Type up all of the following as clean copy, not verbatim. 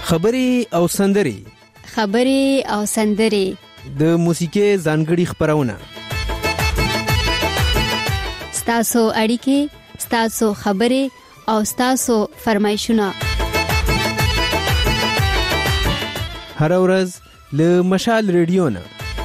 خبري او سندري د موسیقي ځانګړي خبرونه ستاسو اړیکې، ستاسو خبرې او ستاسو فرمایشونه هر ورځ له مشال ریډیو نه.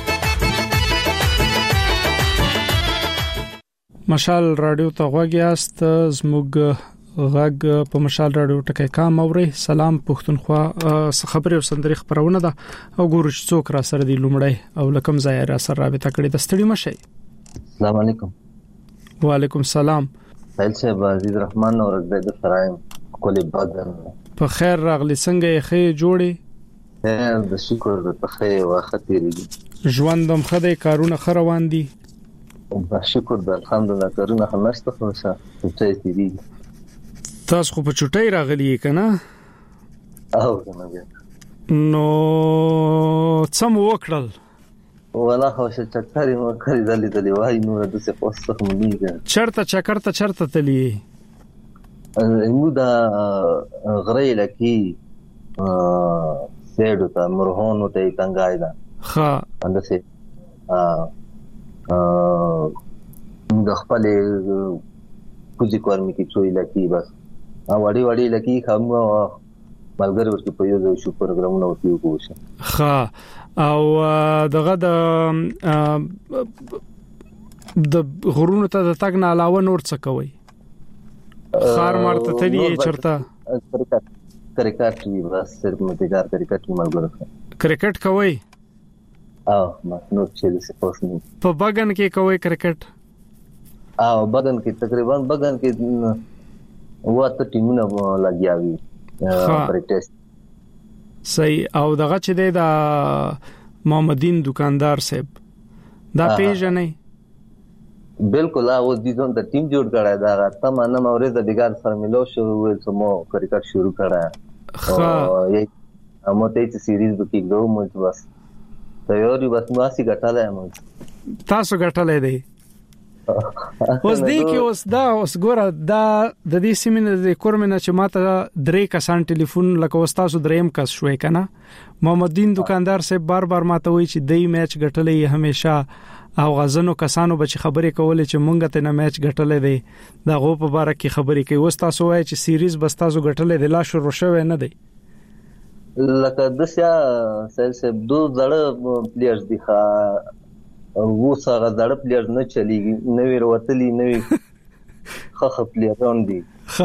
مشال رادیو ته غوږیاست. زموږ غږ په مشال رادیو ټکی کام اوري. سلام پښتونخوا، خبري او سندري خبرونه ده او ګورو چې څوک را سره دی لومړی او لکم ځای را سره رابطه کړي. د ستړي مشي. السلام علیکم. وعلیکم السلام. فایل صاحب عزیز رحمان اور زید فرایم کولی بدن په خیر راغلی. څنګه یې خې جوړي؟ د شکر په خیر واختيري. ژوندم خدای کارونه خروان دي. شکر د الحمدلله کارونه همسته خوشا څه تیری. تاسو خو په چټای راغلی کنه؟ او کنه نو څم وکړل؟ ولا خو چې چکرې مو کړی دلی وای نو د څه پوسټ هم نیګه. چرته تلی مو دا غړې لکی سېډو ته مرهونو ته څنګه دا ها اندسه د خپل کوزي کورمي کې چوي لکی بس وړي لکی هم ملګری ورته په یو شو پروګرامونه وکړو کوشه. ها او دغه د غرونو ته د تګ نه علاوه نور څه کوي؟ خار مارته تلی چرته کرکټ وی بس صرف متګار کرکټ ملګری. کرکټ کوي؟ او نو چې څه پوښتنه په بغن کې کوي کرکټ؟ او بغن کې تقریبا بغن کې وته ټیمونه لګیاوي پریکټس. صحیح. او دغه چې د محمدین دکاندار صاحب دا پیژنې؟ بالکل. او د دې د ټیم جوړ کړه دا تمانه مورې د بیګار سره ملو شو سمو کرکټ شروع کړه. یې امته چې سیریز وکړو مو بس تیاری بس ماسي غټاله مو. تاسو غټاله دی اوس دی کې اوس ګوره دا د دې سیمینه د کورمنه چې ماته 3 کسان ټلیفون لکه وستاسو دریم کس شوي کنه. محمدین دکاندار صاحب بار ماته وایي چې دای میچ غټلې همیشه او غزنو کسانو به خبرې کولې چې مونږ ته نه میچ غټلې دی دا غو په باره کې خبرې کوي. وستاسو وایي چې سیریز بستاسو غټلې دی لا شروع شوه نه دی لکه دسیا سیل دو زړه پلیئرز دي ښا وو سره زړه پلیئرز نه چلیږي نوې وروتلی نوې خخ پلیئران دي.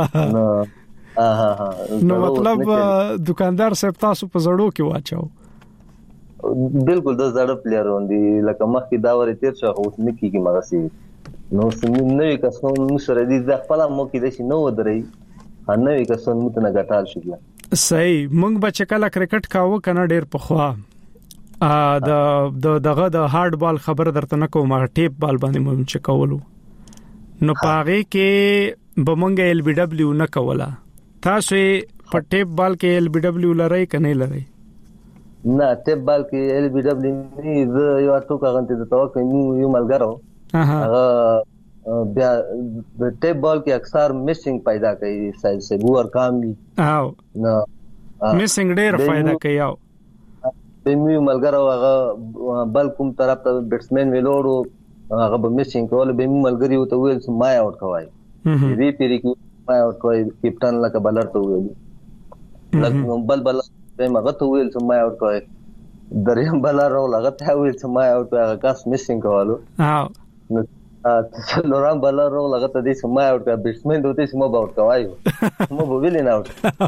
نو مطلب دکاندار صاحب تاسو په زړو کې واچاو؟ بالکل د زړه پلیئران دي لکه مخکې دا ورې تیر شو اوس نکیږي مغسي نو نوې کسان سره دي ځخپل مو کې د شي نو درې نوې کسان متنه غټال شي. صحیح. مونږ به چکل کرکټ کاوه کنه ډیر پخوا دغه د هارد بال خبر درته نه کوم ټیپ بال باندې مونږ چکولو نو پاغه کې به مونږ ال بي دبليو نه کوله. تاسو په ټیپ بال کې ال بي دبليو لري کنه لري؟ نه ټیپ بال کې ال بي دبليو نه یو ټوکا غنته د توګه یو ملګرو هغه بیا د ټیپ بال کې اکثر میسنګ پیدا کوي سایز سے ګور کام دي او نو میسنګ ډیر پیدا کوي. او په میو ملګرو هغه بل کوم طرف ته بیټسمن ویلوړو هغه به میسنګ کول به ملګری وته ویل ما آوټ کوي دې پیری کې ما آوټ کوي کیپټن لکه بلر ته ویل لکه بل هغه ته ویل ما آوټ کوي دریم بلر هغه ته ویل ما آوټ هغه کاس میسنګ کولو. او لوران بلر هغه ته دې ما آوټ کوي بیټسمن دوته سم آوټ کوي مو به ویل نه آوټ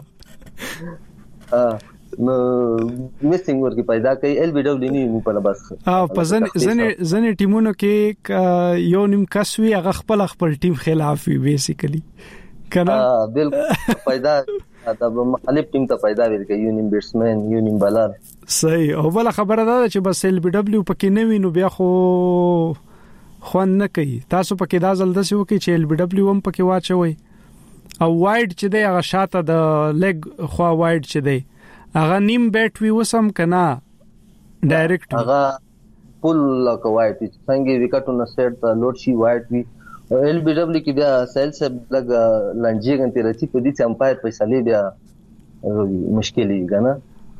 نو میسنګ ورکی پیدا کوي ال بي دبليو نه په بس. په ځنې ټیمونو کې یو نیم کسوي هغه خپل ټیم خلاف وي بیسیکلی کنه. بالکل پیدا دا مخالف ټیم ته پیدا ورکړي یو نیم بیټسمن یو نیم بالر. صحیح. او بل خبره ده چې بس ال بي دبليو پکې نه وینو بیا خو خوان نه کوي. تاسو پکې دا زلده سو کې چې ال بي دبليو هم پکې واچوي او وایډ چې دی هغه شاته د لیګ خوا وایډ چې دی هغه نیم بیٹ وی وسم کنا ډایرکټ هغه فل لک وایټ څنګه وکټونه سیټ ته لوډ شي وایټ وی ال بي دبليو کې بیا سیل سب لګ لنجي غنتی رچی په دې چې امپایر فیصله بیا مشکل یې کنه.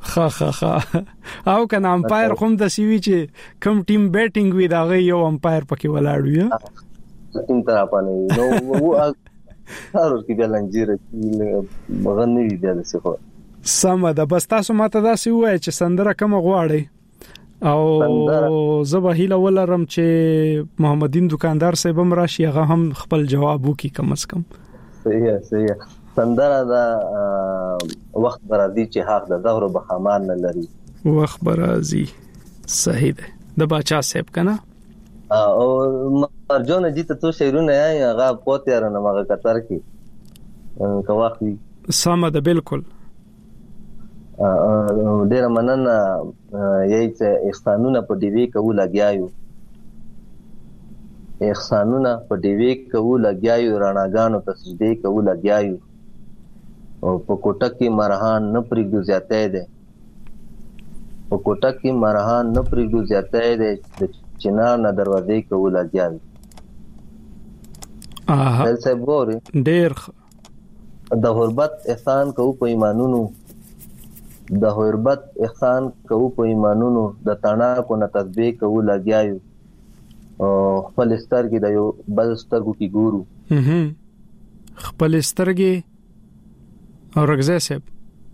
او کنه امپایر کوم د سی وی چې کوم ټیم بیټینګ وی دا غي یو امپایر پکې ولاړ وي ټیم تر اپانه نو وو هر کی بلنجیر مغنی دی د څه سم ده. بس تاسو ماته دا سی وای چې سندره کوم غواړي او زبه هیله ولرم چې محمدین دکاندار صاحب هم راشي هغه هم خپل جواب وکي کم از کم. صحیح سندره دا وخت برازي چې حق د ظهر بخمان نه لري وخت برازي. صحیح ده د باچا صاحب کنه او مرجون جی ته تو شعرونه یا هغه پوت یاره نه مګه کتر کی کواخي سم ده بالکل. ډیر مننه یی چې احسانونه په ډیوی کو لګیایو احسانونه په ډیوی کو لګیایو رڼاګانو ته سجدي کو لګیایو او په کوټه کې مرهان نه پرېږدو زیاتې ده په کوټه کې مرهان نه پرېږدو زیاتې ده د چنار نه دروازې کو لګیایو. بل څه ګوري ډیر د غربت احسان کو په ایمانونو د غربت احسان کو په ایمانونو د تانا کو نه تسبیح کو لګیایو او خپل سترګې د یو بل سترګو کې ګورو خپل سترګې او رغزه صاحب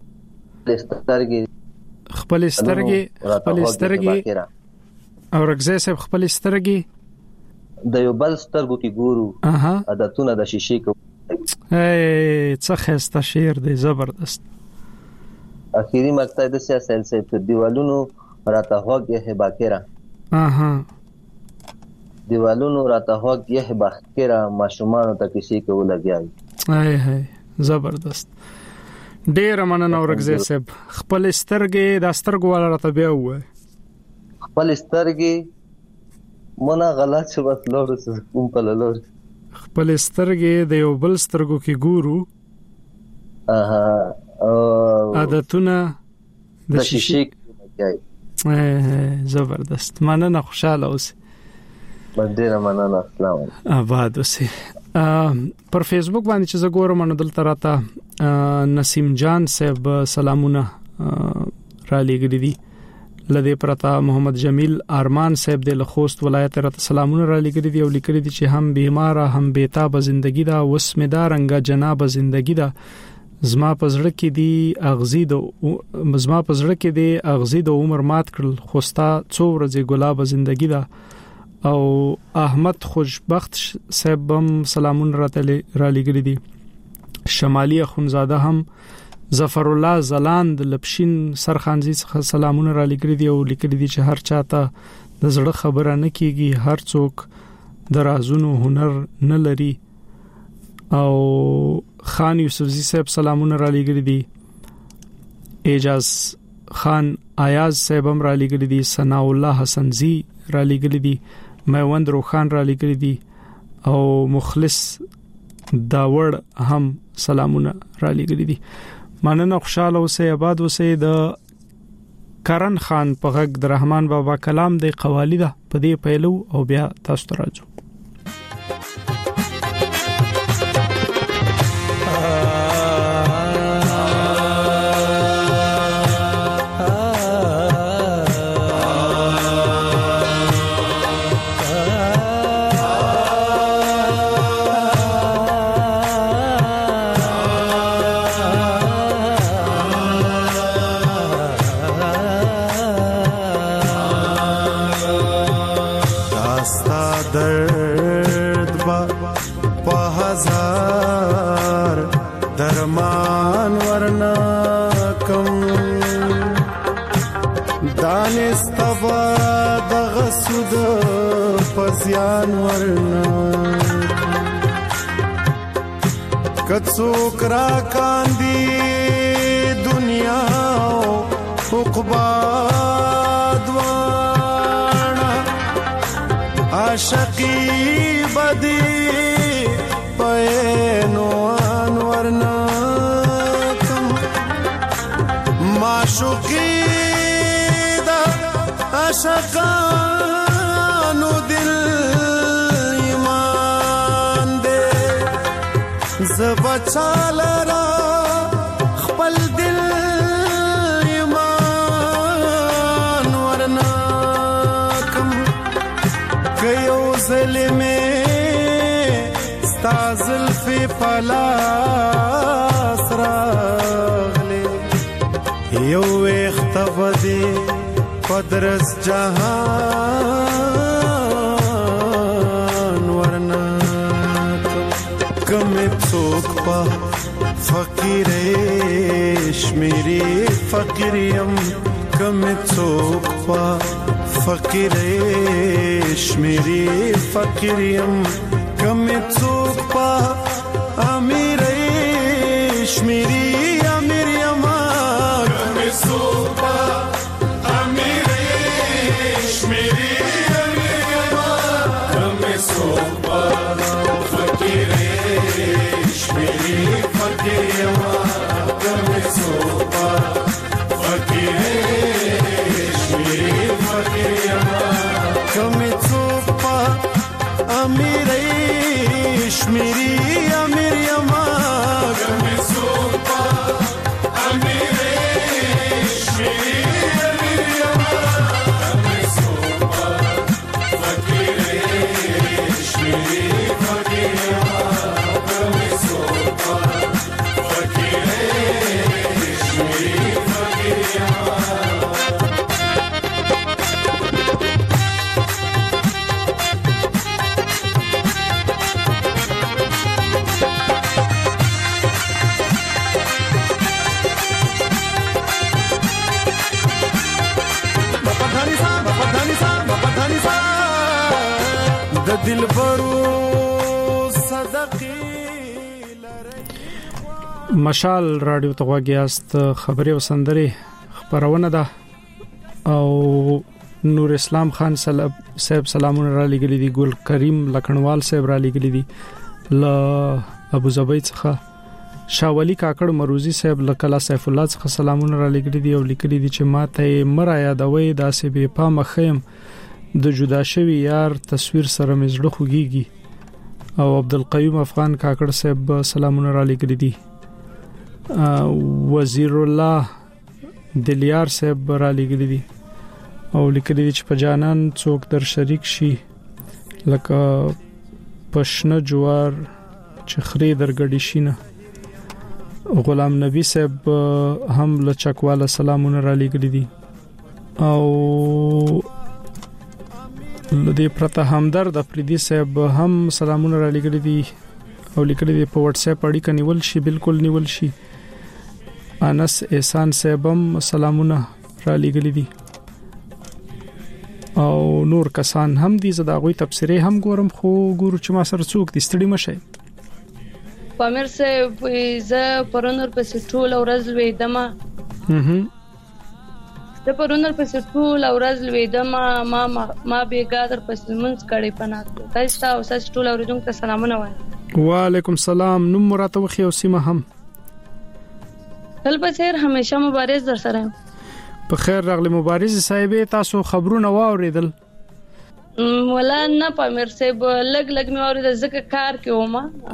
خپل سترګې او رغزه صاحب خپل سترګې د یو بل سترګو کې ګورو عادتونه د شیشې کو څه خسته شعر دی زبردست. اخیری مقطع د سیاست په دیوالونو راته هوګه باکره دیوالونو راته هوګه باکره ماشومان ته کسی کو لګیای زبردست. ډیر مننه ورغزه صاحب خپل سترګې د سترګو والا راته بیا وای خپل سترګې مونږه غلط شو بس لور کوم په لور خپل سترګې د یو بل سترګو کې ګورو عادتونه د شیشې زبردست. مننه خوشاله اوسئ. ډیر مننه السلام آباد اوسئ. پر فیسبوک باندې چې زه ګورم نو دلته راته نسیم جان صاحب سلامونه را لګړي دي لدی پرتا محمد جمیل ارمان صاحب د لخوست ولایت راته سلامونه را لګړي دي او لیکلي دي چې هم بیمار هم بیتاب زندگی دا وسمدار رنګ جناب زندگی دا زما پزړه کې دی اغزی د عمر مات کړل خوستا څو ورځې ګلاب زندگی دا او احمد خوشبخت صاحب هم سلامون را لګړي دي. شمالي اخونزاده هم ظفر الله زلاند لپشین سرخانزي څخه سلامونه را لګړي دي او لیکلي دي چې هر چاته د زړه خبره نه کیږي هر څوک درازونو هنر نه لري. او خان یوسفزی صاحب سلامونه را لګړي دي. اعجاز خان آیاز صاحب هم را لګړي دي. ثنا الله حسنزی را لګړي دي. میوند روخان را لګړي دي او مخلص داوړ هم سلامونه را لګړي دي. مننه خوشاله اوسئ آباد اوسئ. د کرن خان په غږ د رحمان بابا کلام د قوالی ده په دې پیلو او بیا تاسو ته راځو. کڅوک را کاندي دنیا او عقبا دوانا عاشقی بدی پینو انورنا کم معشوقی دا عاشقانو دل ایمان دے زبچال را خپل دل تحفې پلاس راغلې یو وخت بدې پدرس جهان ورنا کم څوک په فقیرې شمیرې فقیریم کم څوک په فقیرې شمیرې فقیریم کم څوک په امیرې شمیرې امیریم کم څوک په امیرې شمیرې امیریم کم څوک په فقیرې شمیرې فقیریم کم څوک په فقیرې شمیرې فقیریم کم څوک په امیرې شمیرې امیریم کم څوک په امیرې شمیرې امیریم کم څوک په فقیرې شمیرې فقیریم کم څوک په فقیرې شمیرې فقیریم د دلبرو صدقې مشال رادیو ته غواګیاست خبري او سندري خبرونه ده او نور اسلام خان صاحب سلامونه را لګلې دي ګل کریم لکنوال صاحب را لګلې دي ل ابو زبید څخه شاولی کاکړ مروزی صاحب لکلا سیف الله څخه سلامونه را لګلې دي او لیکلي دي چې ماته مرا یادوي داسې به پام خیم د جدا شوی یار تصویر سره مزړه خوږیږي او عبدالقیوم افغان کاکړ صاحب سلامونه را لګلې دي وزیر الله دلیار صاحب را لګلې دي او لیکلي دي چې په جانان څوک در شریک شي لکه پښنه جوار چخري درګډی شینه غلام نبی صاحب هم لچکواله سلامونه را لګلې دي او لدی پرته همدرد افریدي صاحب هم سلامونه را لګلې دي او لیکلي دي په واتس اپ اړیکه نیول شي بالکل نیول شي انس احسان صاحب هم سلامونه را لګلې دي او نور کسان هم دي زدا غوي تفسیره هم ګورم خو ګورو چې ما سره څوک دي ستړي مشه پامیر صاحب زه پرونر په سټول ورځ وېدم د پرونر په سټول ورځ وېدم ما بیګادر پس منځ کړي پناه تاسو او سټول اوریدونکو ته سلامونه وایم وعلیکم السلام نوم مراته وخی او سیمه هم تل بخیر همیشه مبارز در سره په خیر راغلی مبارز صاحب تاسو خبرونه واوریدل ولا نه پامیر صاحب لګ مې اوریدل ځکه کار کوم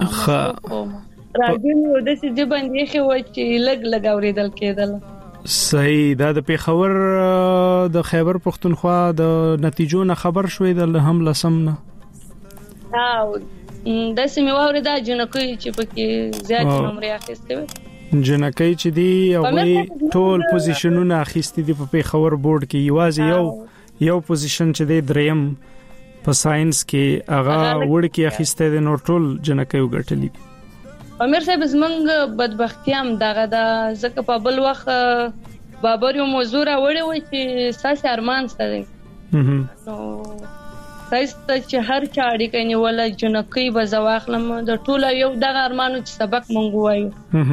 راځم د سې باندې خو چې لګ اوریدل کېدل صحیح دا د پیښور د خیبر پښتونخوا د نتیجو نه خبر شوې د هم لسم نه او د سیمه اوریدل جنکوي چې پکې زیات نمبر اخیسته جنکای چې دی او ټول پوزیشنونه اخیستي دي په پیښور بورډ کې یوازې یو پوزیشن چې دی دریم په ساينس کې هغه وړ کې اخیسته دي نور ټول جنکای وګټلې امیر صاحب زمنګ بدبختی هم دغه د زکه په بل وخت بابر یو موضوع راوړی و چې ساس ارمان ستړي نو تاسو چې هر چا اړیکه نیول جنکای به زواخلم د ټول یو دغه ارمانو چې سبق مونږ وایو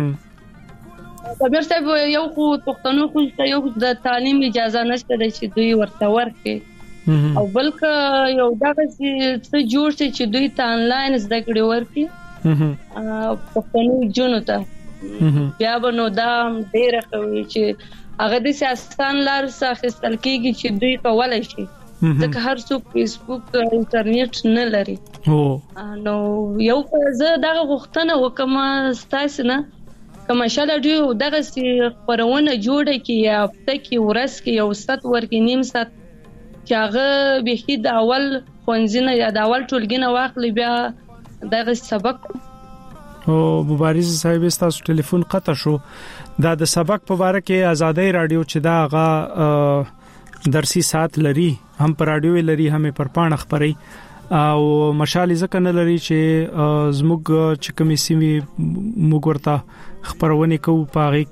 امیر صاحب یو خو پښتنو خو یو د تعلیم اجازه نشته چې دوی ورته ورکړي او بلکې یو دغه څه جوړ چې دوی ته انلاین زده کړې ورکړي پښتنو جنو ته بیا به نو دا ډېر خوي چې هغه د سیاستان لار ساخستل کېږي چې دوی کولای شي ځکه هر څوک فیسبوک انټرنیټ نه لري نو یو زه دغه غوښتنه وکم تاسو نه کوم شاله دی دغه خبرونه جوړه کی یا پټکی ورس کی یو ست ورکی نیم ست چې هغه به د اول خونځنه یا د اول ټولګینه واخلې بیا دغه سبق او مبارز صاحب تاسو ټلیفون قطع شو دا د سبق په اړه کې آزادۍ رادیو چې دا غا درسي سات لري هم پر رادیو لري هم پر پاڼه خبري او مشال ځکه نه لري چې زموږ چې کومې سیمې موږ ورته خبرونه کوو پاره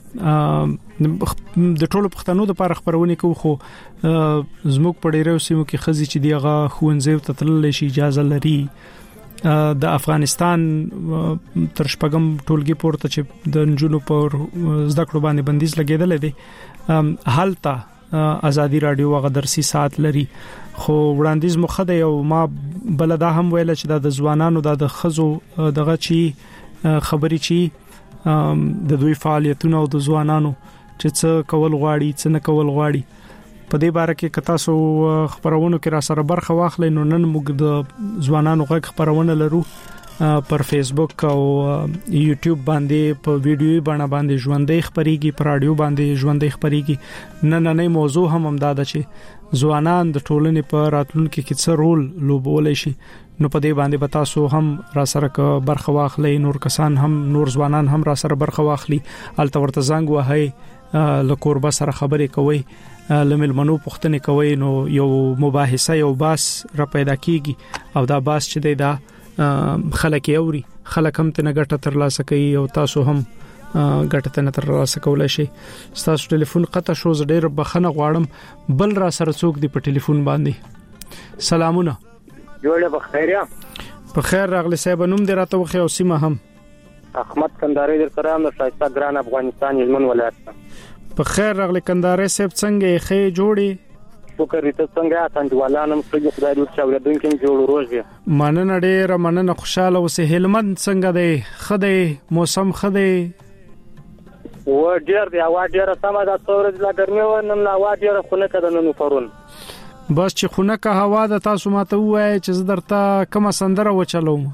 کې د ټولو پښتنو د لپاره خبرونه کوو خو زموږ په ډیرو سیمو کې خزي چې دیغه خوونځي ته تلل شي اجازه لري د افغانستان تر شپږم ټولګي پورته چې د نجونو پر زده کړو باندې بندیز لګیدل دي حالته ازادي رادیو غا درسي سات لري خو وړاندیز مخده یو ما بلدا هم ویل چې د ځوانانو د خزو دغه چی خبري چی د دوی فعالیتونو او د ځوانانو چې څه کول غواړي څه نه کول غواړي په دې باره کې کتا سو خبرونو کې را سره برخه واخلې نو نن موږ د ځوانانو غږ خبرونه لرو پر فیسبوک او یوټیوب باندې په ویډیو باندې ژوندۍ خبريږي پر رادیو باندې ژوندۍ خبريږي نه موضوع هم امداد چې ځوانان د ټولنې په راتلونکو کې څه رول لوبولای شي نو په دې باندې بتا سو هم را سره ک برخه واخلې نور کسان هم نور ځوانان هم را سره برخه واخلي الته ورته زنګ وهي لکور به سره خبرې کوي لمل منو پښتنه کوي نو یو مباحثه یو باس را پیدا کیږي او دا باس چې دا خلک یوري خلک هم ته نګټه تر لاسه کوي او تاسو هم ګټه ته تر لاسه کولای شي تاسو ټلیفون قطع شو ډېر بخنه غواړم بل را سره څوک دی په ټلیفون باندې سلامونه جوړه بخیریا په خیر راغلی صاحب نوم دې راته وخی او سیمه هم احمد کندهاری در سره د شایسته ګران افغانستان یمن ولایت په خیر راغلی کندهاری صاحب څنګه خې جوړي شکر دې څنګه څنګه خدای دې شاوردونکو جوړ روزه مننه ډېر مننه خوشاله اوسه هلمند څنګه دی خدای موسم خدای و ډېر دی اوا ډېر سم ده تورز لا ګرمي و نن لا وا ډېر خونه کده نن پرون بس چې خونه کا هوا د تاسو ماته وای چې درته کومه سندره وچلوم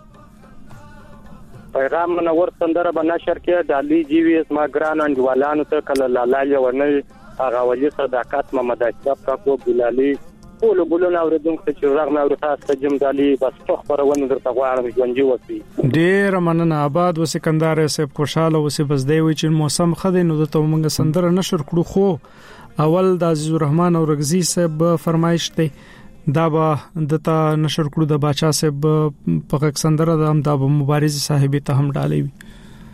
پیغام منور سندره به نشر کې د علي جیوی اسما ګران انډوالانو ته کله لاله ورنه هغه ولی صداقت محمد اشرف کا کو بلالي ټول ګلونه اوریدونکو چې رغم اورته سجم دالي بس خبرونه درته غواړم ژوندۍ وسی ډېر مننه آباد و سکندر صاحب خوشاله اوسه بس دی وی چې موسم خدای نو ته موږ سندره نشر کړو خو اول د عزیز الرحمن او رغزی صاحب فرمایش ته دا به دتا نشر کړو د باچا صاحب په سندره د هم د مبارز صاحب ته هم ډالې وي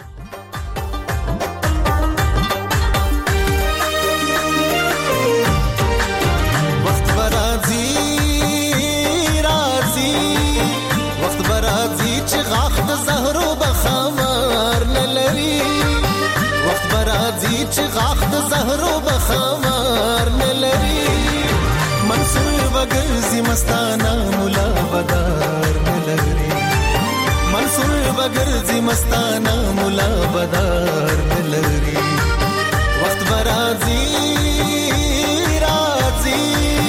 مستانا مولا بدار نلری منصور بغرزی مستانا مولا بدار نلری وقت برازی رازی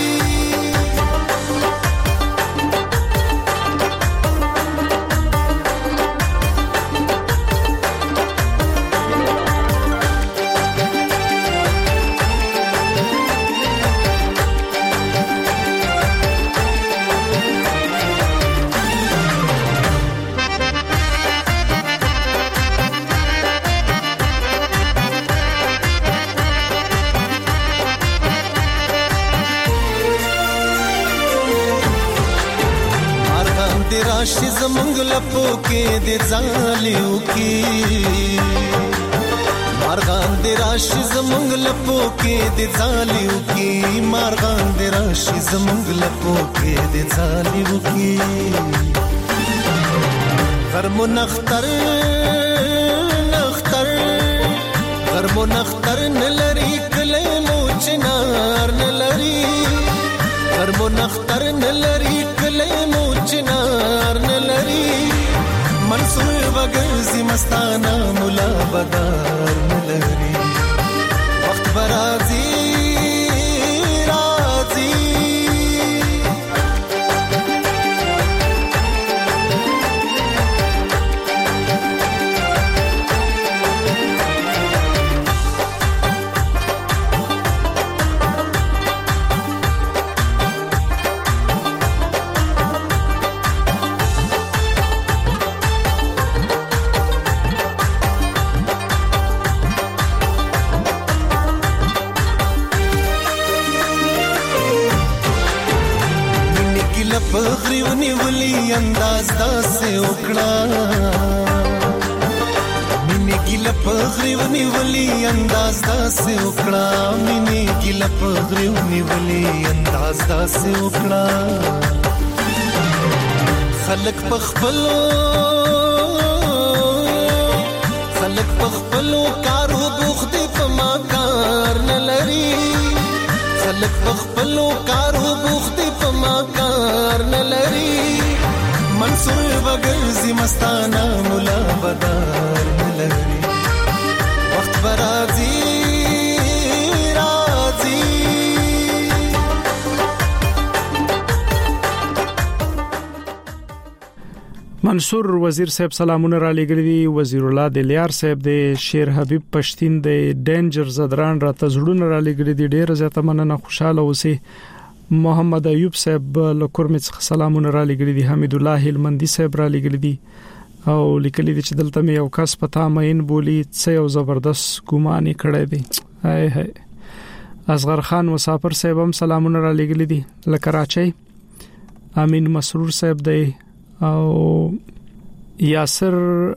راشي زمونږ لپو کې د ځالیو کې مارغان د راشي زمونږ لپو کې د ځالیو کې مارغان د راشي زمونږ لپو کې د ځالیو کې غرمو نختر نختر غرمو نختر نلری کله مو چنار نلری غرمو نختر نلری کله مو چنار نلری منصور بغرزی مستانا مولا بدار نلری وقت برازی رازی غریونی ولی انداز داسې وکړه مینې ګیله په غریونی ولی انداز داسې وکړه مینې ګیله په غریونی ولی انداز داسې وکړه خلک په خپلو کارو بوخت په ما کار نه لري خلک په خپلو کارو بوخت په ما کار نه لري منصور وګرځي مستانه مولا بدار نه لري وخت برازي منصور وزیر صاحب سلامونه را لګړي دي وزیر الله دلیار صاحب د شیر حبیب پښتین د ډینجر زدران را تزړونه را لګړي دي ډیر زیاته مننه خوشاله اوسئ محمد ایوب صاحب لکورمڅ سلامونه را لګړي دي حمید الله هلمندی صاحب را لګړي دي او لیکلي دي چې دلته مې یو کس پتا مین بولی څه یو زبردست ګمان کړی دی هاي اصغر خان مسافر صاحب هم سلامونه را لګړي دي لکراچي امین مسرور صاحب دی او یاسر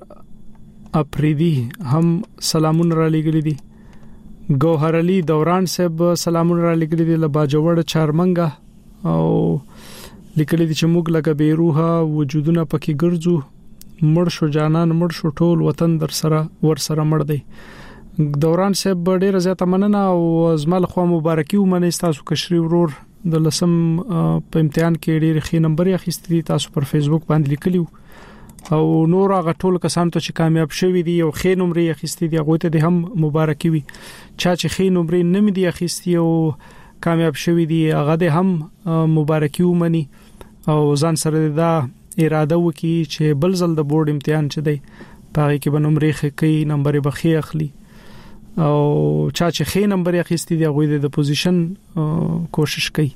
افریدی هم سلامونه را لګړي دي گوهر علي دوران صاحب سلامونه را لګړي دي لباجوړ چارمنګا او لیکلي دي چې موږ لکه بیروها وجودونه پکې ګرځو مړ شو جانان مړ شو ټول وطن در سره ور سره مړ دی دوران صاحب ډېر زیاته مننه او زمال خو مبارکي ومنه تاسو کشري ورور د لسم په امتحان کې ډېر ښه نمبر یې اخیستی تاسو پر فیسبوک باندې لیکلیو او نور هغه ټول کسان ته چې کامیاب شوي دي او ښه نمبر یې اخیستی دي هغه ته هم مبارکي وي چې ښه نمبر نه مې دي اخیستی او کامیاب شوي دي هغه ده هم مبارکي ومني او ځان سره دا اراده وکي چې بل ځل د بورډ امتحان چي دی پاره کې به نمبر ښه کوي نمبر به ښه اخلي او چې ښه نمبر اخیستی دی هغه د پوزیشن کوشش کوي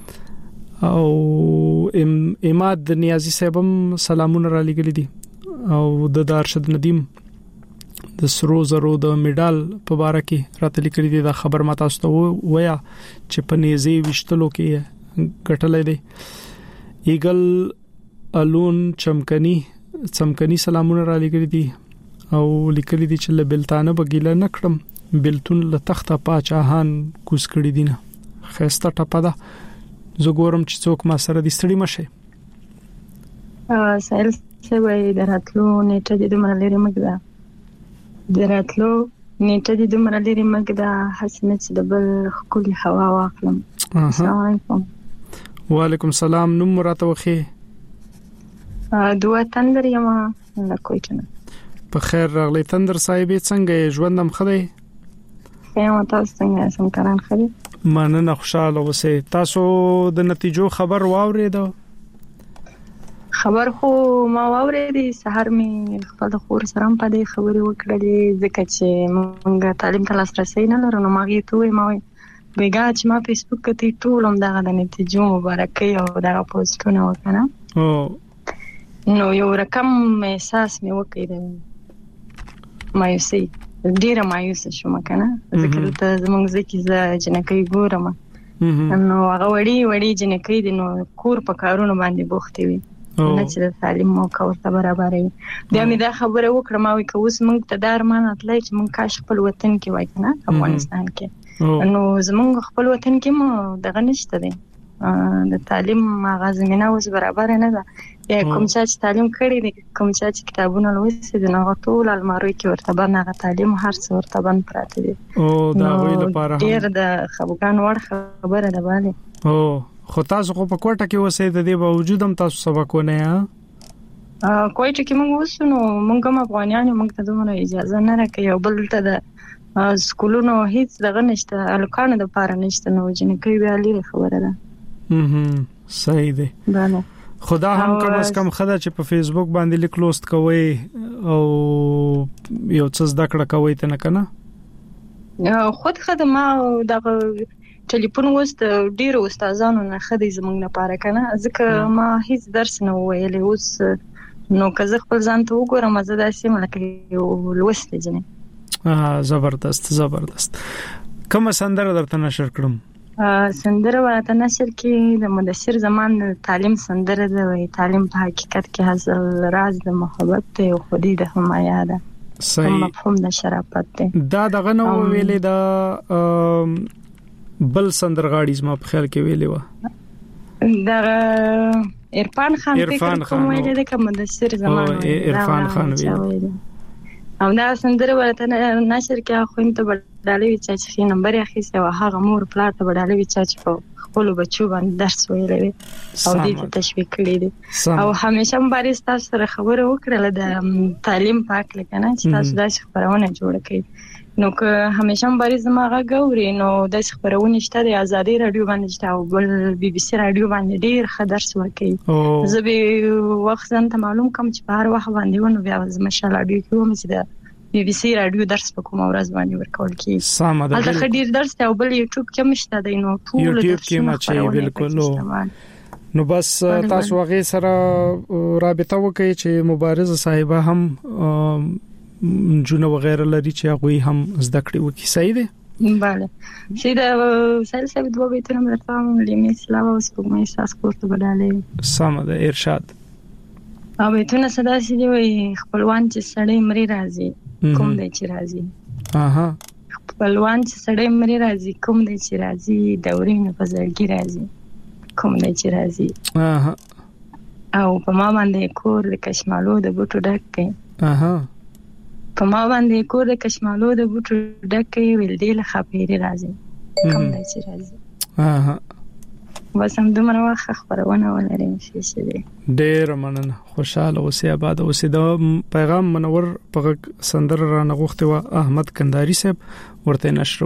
او اماد نیازی صاحب هم سلامونه را لګل دي او د ارشد ندیم د سرو زرو د میډال په اړه کې راته لیکلي دي دا خبر ماته تاسو ته ویا چې په نيزي وشتلو کې ګټلې دي ایګل الون چمکني سلامونه را لګل دي او لیکلي دي چې لبلتانه بګیله نکړم بلتون له تخته پاچاهان کوس کړی دینه خسته ټپه ده زه ګورم چې څوک ما سره د ستړي مشه سایل سوي دراتلو نیټه د دومره لري مګدا دراتلو نیټه د دومره لري مګدا حسنه چې د بل خولي هوا واخلم السلام علیکم وعلیکم السلام نوم راته وخی دوه تندر یما لا کوټنه په خیر راغلی تندر صاحب څنګه ژوندم خدای خیمه تاسو څنګه سم کاران خري مننه خوشاله اوسئ تاسو د نتیجو خبر واورېدو خبر خو ما واورېدې سحر می خپل خور سره په دې خبرې وکړلې ځکه چې موږ تعلیم ته لاسرسي نه لرو نو ما یې توې ما بیګا چې ما فیسبوک کې ټول هم دغه د نتیجو مبارکي او دغه پوسټونه وکړه نو یو رقم احساس می وکړ مایوسي ډیره مایوسه شوم کنه ځکه ته زمونږ ځکه چې جنکې ګورم نو هغه وړي جنکې د نو کور په کارونو باندې بوختې وي نه چې د تعلیم موقع ورته برابرې بیا مې دا خبره وکړه ما وی که اوس موږ ته دارمان اتلای چې موږ کاش خپل وطن کې وای کنه افغانستان کې نو زمونږ خپل وطن کې مو دغه نشته دي د تعلیم غازمینه اوس برابر نه ده کوم چې تعلیم کړی دی کوم چې کتابونه لوستي دي نو ټول الماروي کې ورته باندې تعلیم هر څه ورته باندې پراته دي او دا ویل لپاره ډیر د خبرګان وړ خبره ده باندې خو تاسو په کوټه کې اوسئ د دې باوجود هم تاسو سبقونه یا کوټه کې موږ وسونو موږ هم افغانان موږ ته دومره اجازه نه راکې یو بل ته د سکولونو هیڅ دغه نشته الکانو د پاره نشته نو جنکې بیا لري خبره ده صحیح دی بله خدا هم کم از کم خدا چې په فیسبوک باندې لیکلوست کوي او یو څه زده کړه کوي ته نه کنه خود خدمه دغه ټلیفون وست ډیر استادانو نه خدي زمنګ نه پاره کنه ځکه ما هیڅ درس نه ویلې اوس نو که زه خپل ځان ته وګورم زه داسې ملکه لوست جنې زبردست کوم سندره درته نشر کړم سندره ورته نشر کې د مدثر زمان تعلیم سندره ده وي. تعلیم په حقیقت کې حاصل راز د محبت ته او خودي د حمایا ده. صحیح. مفهوم د شرافت ده. دا دغه نو ویلې دا بل سندرغاړي زما په خیال کې ویلې و. دا عرفان خان فکر کوم ویلې ده کوم مدثر زمان عرفان خان ویلې. او دا سندره ورته نشر کې خو انت بدالوي چې نمبر اخیسته او هغه مور پلار ته بدالوي چې په خپل بچو باندې درس ویلې او دې ته تشویق کړی دي او همیشه مبارز تاسو سره خبره وکړه د تعلیم پاک لکنه چې تاسو داسې خبرونه جوړ کړئ نو که همیشه مبارز ماغه ګوري نو داسې خبرونه شته د آزادي رادیو باندې شته او بل بي بي سي رادیو باندې ډیر ښه درس ورکوي زه به وخت ته معلوم کوم چې په هر وخت باندې ونه بیا ماشاء الله رادیو کې ومه چې د بي بي سي رادیو درس په کومه ورځ باندې ورکول کی سم ده هغه ډیر درس ته او بل یوټیوب کې مشته دی نو ټول یوټیوب کې ماچې بالکل نو بس تاسو هغه سره رابطه وکړئ چې مبارز صاحب هم جون وغیرہ لري چې هغه هم زده کړي وکي. صحیح ده. bale سیده سلسله دوه بیتونه مرتام لیمې اسلام او سپوږمۍ احساس کوته بداله سم ده ارشاد او بیتونه صدا سي دی خپلوان چې سړی مري راځي کوم دی چې راځي اها خپلوان چې سړی مري راځي کوم دی چې راځي دورینه په ځلګي راځي کوم دی چې راځي اها او په ما باندې کور د کشمالو د بوټو ډک کې اها په ما باندې کور د کشمالو د بوټو ډک کې ویل دی له خپېری راځي کوم دی چې راځي اها بس هم دومره وخت خبرونه ولرم چې دې ډېر مننه خوشاله اوسې آباد اوسې د پیغام منور په سندر را نغوخته و احمد کنداری صاحب ورته نشرو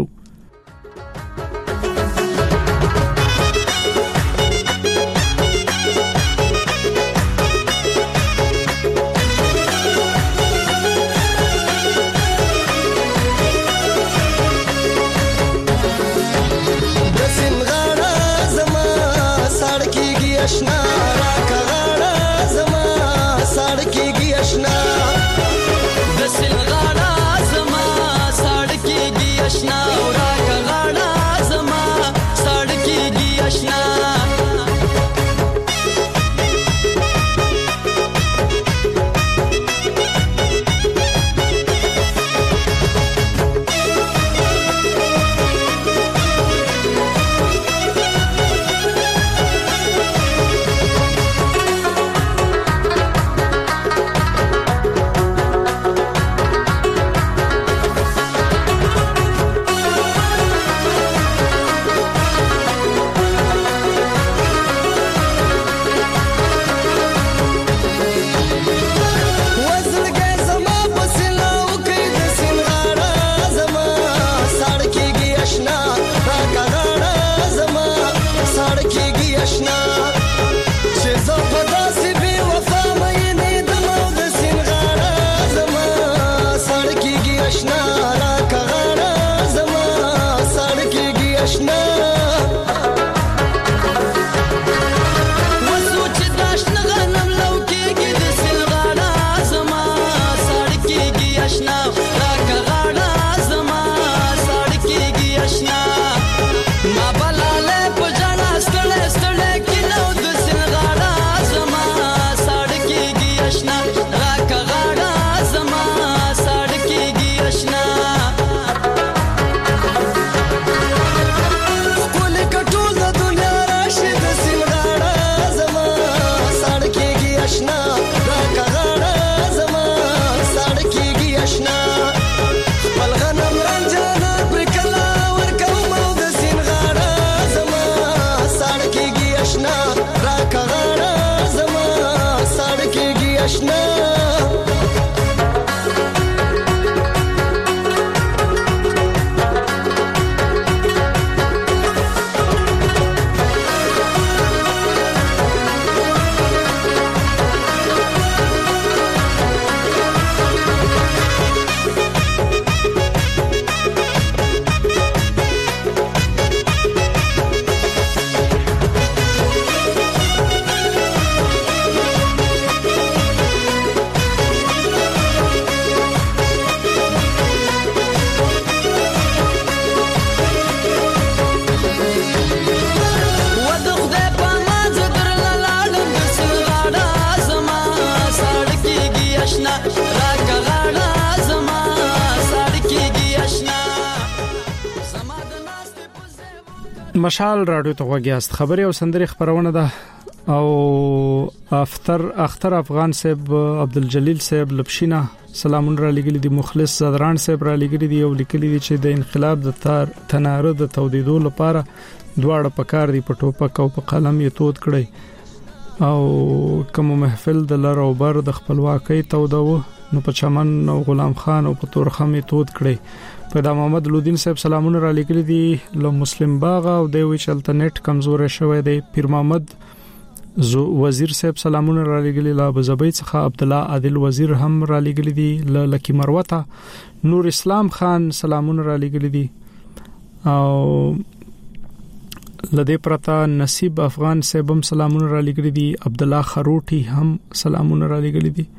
مشال رادیو ته وګیاست خبري او سندري خبرونه ده او اختر افغان صاحب عبدالجلیل صاحب لبشینا سلامون را لګلی دي مخلص زدران صاحب را لګلی دي او لیکلی دي چې د انقلاب د تناره د تودیدو لپاره دواړه پکار دي په ټوپک او په قلم یې تود کړي او کوم محفل د لر او بر د خپلواکۍ تودو نو په چمن او غلام خان او په تورخم یې تود کړي پیدا محمد لودین صاحب سلامون را لګلی دي له مسلم باغ او د وی چلته نت کمزور شوی دی پیر محمد وزیر صاحب سلامون را لګلی له ابوظبی څخه عبد الله عادل وزیر هم را لګلی دي لکی مروته نور اسلام خان سلامون را لګلی دي او لدې پرتا نصیب افغان صاحب هم سلامون را لګلی دي عبد الله خروټي هم سلامون را لګلی دي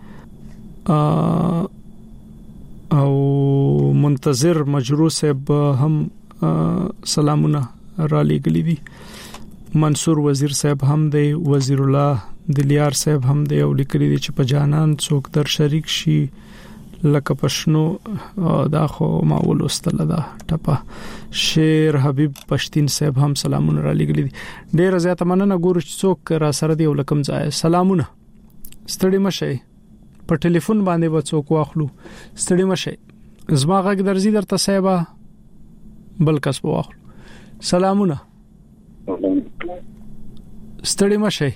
او منتظر مجروح صاحب هم سلامونه را لګلی دي منصور وزیر صاحب هم دی وزیر الله دلیار صاحب هم دی او لیکلي دي چې په جانان څوک در شریک شي لکه پښنو دا خو ما ولوستله دا ټپه شیر حبیب پښتین صاحب هم سلامونه را لګلی دي ډیر زیاته مننه ګورو چې څوک را سره دی ولکم ځای سلامونه ستړي مشه په ټلیفون باندې به څوک واخلو ستړي مشه زما غږ درځي درته صاحب بل کس په واخلو سلامونه ستړي مشه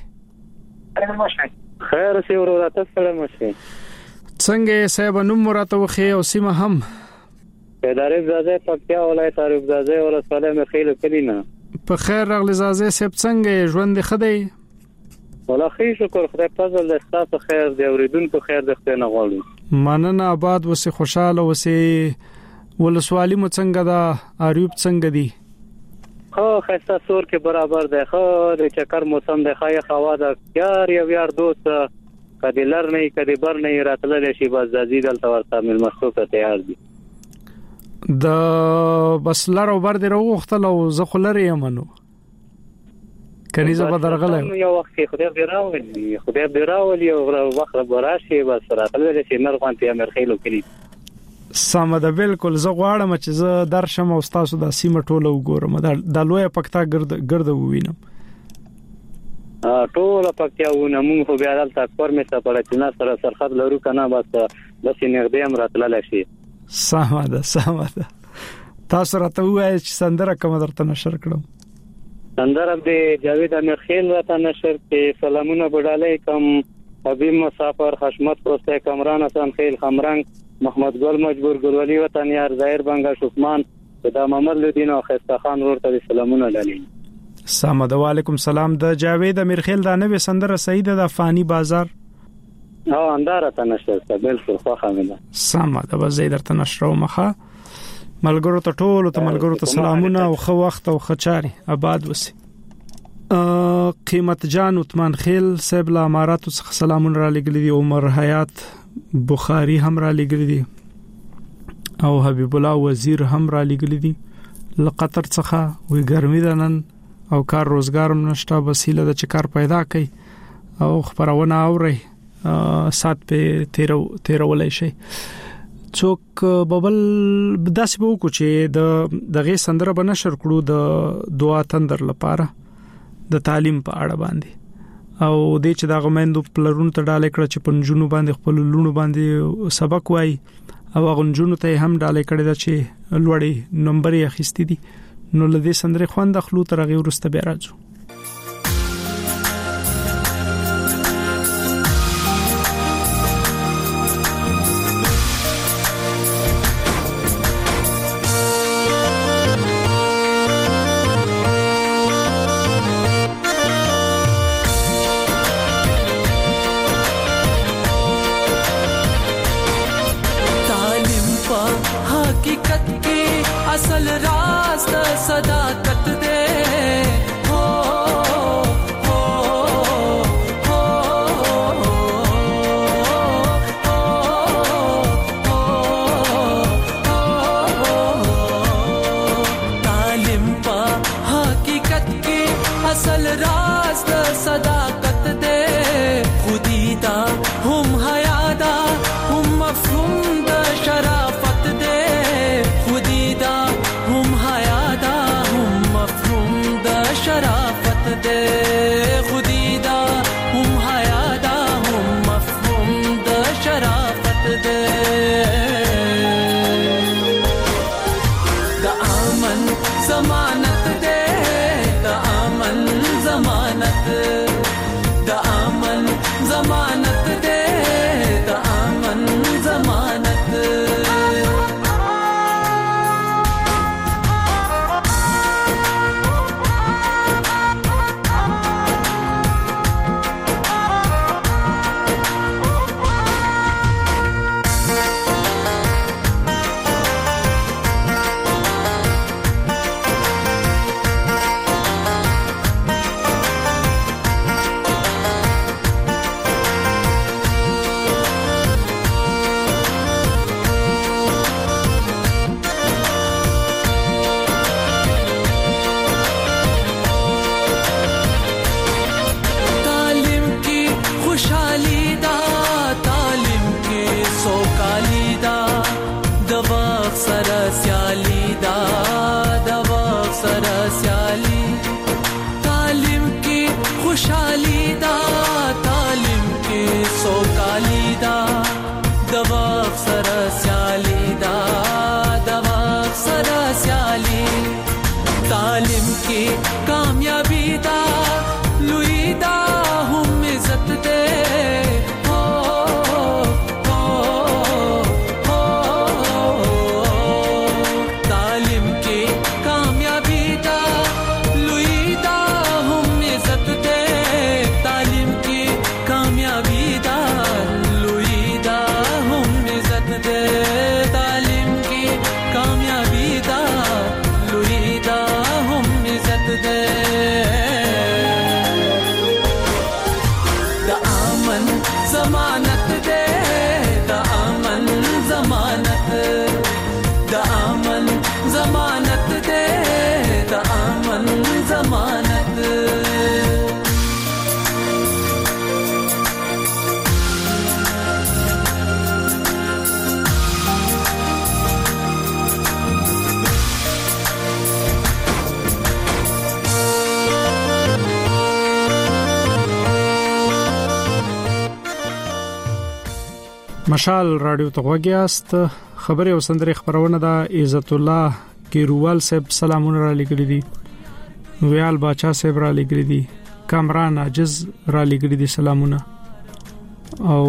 خیر سي ورته ستړي مشه څنګه صاحب نوم مراته وخی او سیمه هم ادارې زازه پکتیا ولایت عارف زازه او سلام خیل کلینا په خیر راغلی زازه صاحب څنګه ژوند خدای والله خیر شکر خدای فضل د تاسو خیر دی اوریدونکو خیر د خدای نه غواړم مننه آباد وسه خوشاله وسه ولسوالی مو څنګه دا عارف څنګه دی خو خسته سور کې برابر دی خو د چکر موسم د خای خوا د یار دوست کدی لر نه کدی بر نه راتلل شي بس زید التورته مل مخصوصه تیار دي د بس لر او بر دی روختل او زه خلر یمنو کني زه بدرغله یو وخت خدای دې راولي او وخت براشي بس راتلل شي نرغان ته امر خېلو کړی سم ده بالکل زه غواړم چې زه درشم او تاسو د سیمه ټوله وګورم دا لوی پکتا ګرد ووینم ټول پکتیاونه مونږ خو بیا دلته کورمه سره چې نه سره سرخط لرو کنه بس نږدې هم راتلل شي سم ده تاسو راته وایئ چې سندره کوم درته نشر کړم سندره د جاوید امیر خیل راته نشر کې سلامونه بډاله کم حبیب مسافر حشمت پروسته کمران حسن خیل خمرنگ محمد ګل مجبور ګلولی وطن یار ظاهر بنگا شوفمان دا محمد لدین او خسته خان ورته سلامونه لالي سلام علیکم سلام د جاوید امیر خیل دا نوې سندره سعید د فانی بازار انداره ته نشر بالکل خو خامنه سم ده وزید درته نشرو مخه ملګرو ته ټول ته ملګرو ته سلامونه او خو وخت او خچاري آباد وسی قیمت جان عثمان خیل صاحب له امارات څخه سلامونه را لګلی دي عمر حیات بخاری هم را لګلی دي او حبیب الله وزیر هم را لګلی دي له قطر څخه وی ګرمي ده نن او کار روزګار نشته وسیله د چکر پیدا کوي او خبرونه اوري سات په 13 ولای شي څوک ببل داسې به وکړو چې دغه سندره بنشر کړو د دعا تندر لپاره د تعلیم په اړه باندې او د چې دغه مندو پلرونو ته ډاله کړ چې پنځونو باندې خپل لونو باندې سبق وای او غنجونو ته هم ډاله کړی دا چې لوړی نمبر یې اخیستی دي نو لدې سندره خوند خلو تر غي ورسته بیا راځو اصل راز صداقت دے تعلیم پا حقیقت کی اصل راز صداقت دے خودی دا ہم حیا دا ہم مفہوم دا شرافت دے خودی دا ہم حیا دا ہم ضمانت دے دا امن ضمانت دا امن ضمانت دے دا امن ضمانت مشال رادیو ته وګیاست خبري او سندري خبرونه د عزت الله کیروال صاحب سلامونه را لګړي دي ویال باچا صاحب را لګړي دي کامران عجز را لګړي دي سلامونه او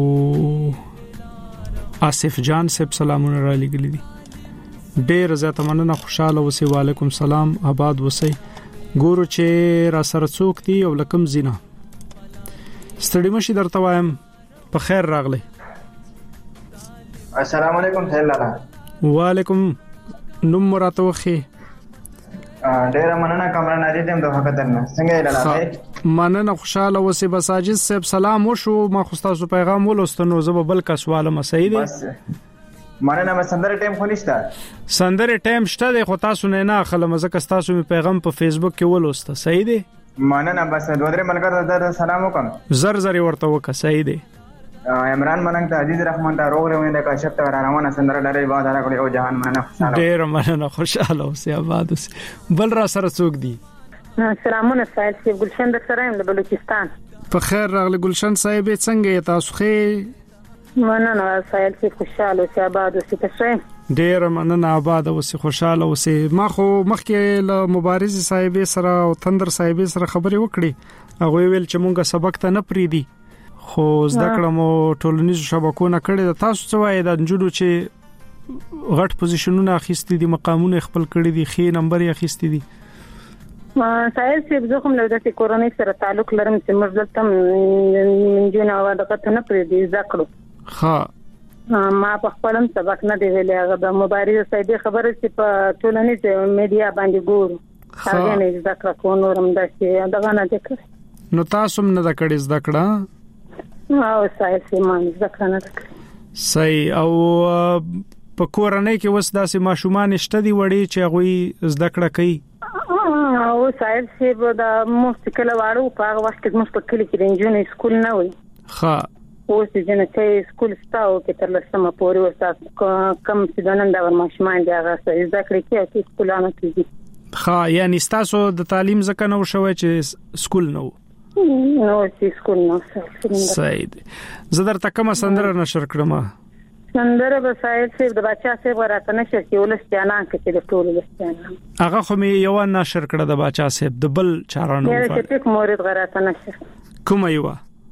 آصف جان صاحب سلامونه را لګړي دي ډېر زیاته مننه خوشاله اوسئ وعلیکم سلام آباد اوسئ ګورو چې را سره څوک دی او لکم زینا ستړي مشي درته وایم په خیر راغلی السلام علیکم خیلالا وعلیکم نوم مراتوخي ډیر مننه کامران عزیز هم د وختنه څنګه لاله مننه خوشاله اوسې بس عاجز صاحب سلام وشو ما خو تاسو پیغام ولوستنو زب بل کا سوال مسعې دي مننه ما سندره ټیم خو نشته سندره ټیم شته خو تاسو نه خلم زکه تاسو می پیغام په فیسبوک کې ولوسته صحیح دي مننه بس دوه درې ملګر د سلام وکم زر ورته وکه صحیح دي عمران مننګ ته عزیز رحمان ته روغ روانه د کاشف ته روانه سندره لري بعد را کړی او جهان مننه خوشاله ډیر مننه خوشاله اوسې آباد اوسې بل را سره څوک دی سلامونه سایل سی ګلشن د سرایم د بلوچستان په خیر راغلی ګلشن صاحب څنګه تاسو خې مننه سایل سی خوشاله اوسې آباد اوسې تاسو ډیر مننه آباد اوسې خوشاله اوسې ما خو مخکې له مبارز صاحب سره او تندر صاحب سره خبرې وکړې هغه ویل چې مونږه سبق ته نه پریدي خو زده کړم ټولنیزو شبکو نه کړی تاسو څه وایي د جوړو چې غټ پوزیشنونه اخیستي دي مقامونه خپل کړی دي خې نمبر یې اخیستي دي سایل سی زه کوم له دې کورونې سره تعلق لرم چې مزلتم جون او دغه ته نه پریدي ذکر ها ما په خپلم سبق نه دی ویلې هغه د مبارز صاحب خبره چې په ټولنیز میډیا باندې ګورو هغه نه ذکر کوم نورم داسې دغه نه ذکر نو تاسو نه د کړي ذکر او سایسي مان ذکر نه صحیح او په کورنۍ کې وس داسې ماشومان شته دي وړي چې غوي زده کړه کوي او سایسي د مستقله واړو په هغه وخت کې مستقله کې انجونې سکول نه وي ها اوس جن کې سکول ستاو کې تر لسمه پورې وسات کم چې دنن دا ماشومان دی هغه زده کړې کې چې سکولانه کوي ها یعنی تاسو د تعلیم ځکه نو شوي چې سکول نو نو چې سکول نو صحیح زه درته کوم سندره نشر کړم سندره بسایل سیب د بچا سیب راته نشر کې ولستانان کې د ټولو لستانان هغه خو می یو نشر کړه د بچا سیب د بل چارانو په دې کې مورید غراته نشر کوم یو